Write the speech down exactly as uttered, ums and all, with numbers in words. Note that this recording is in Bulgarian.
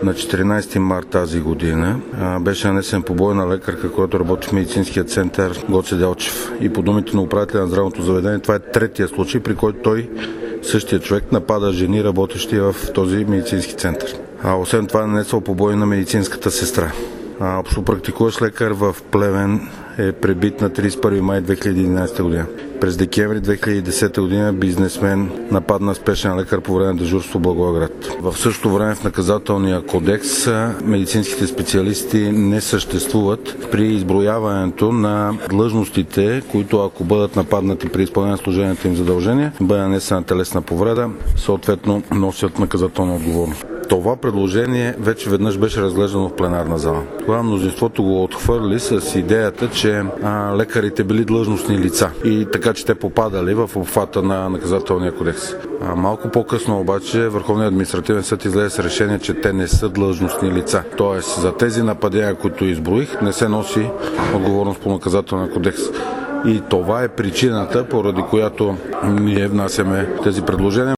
На четиринайсети март тази година беше нанесен побой на лекарка, която работи в медицинския център Гоце Делчев. И по думите на управителя на здравното заведение, това е третия случай, при който той, същия човек, напада жени, работещи в този медицински център. А освен това е нанесъл побой на медицинската сестра. Общопрактикуващ лекар в Плевен е пребит на трийсет и първи май две хиляди и единайсета година. През декември две хиляди и десета година бизнесмен нападна спешен лекар по време на дежурство в Благоевград. В същото време в наказателния кодекс медицинските специалисти не съществуват при изброяването на длъжностите, които ако бъдат нападнати при изпълнение на служебните им задължения, бъде нанесена телесна повреда, съответно носят наказателна отговорност. Това предложение вече веднъж беше разглеждано в пленарна зала. Тогава мнозинството го отхвърли с идеята, че а, лекарите били длъжностни лица и така, че те попадали в обхвата на наказателния кодекс. А, малко по-късно обаче Върховният административен съд излезе с решение, че те не са длъжностни лица. Тоест за тези нападения, които изброих, не се носи отговорност по наказателния кодекс. И това е причината, поради която ние внасяме тези предложения.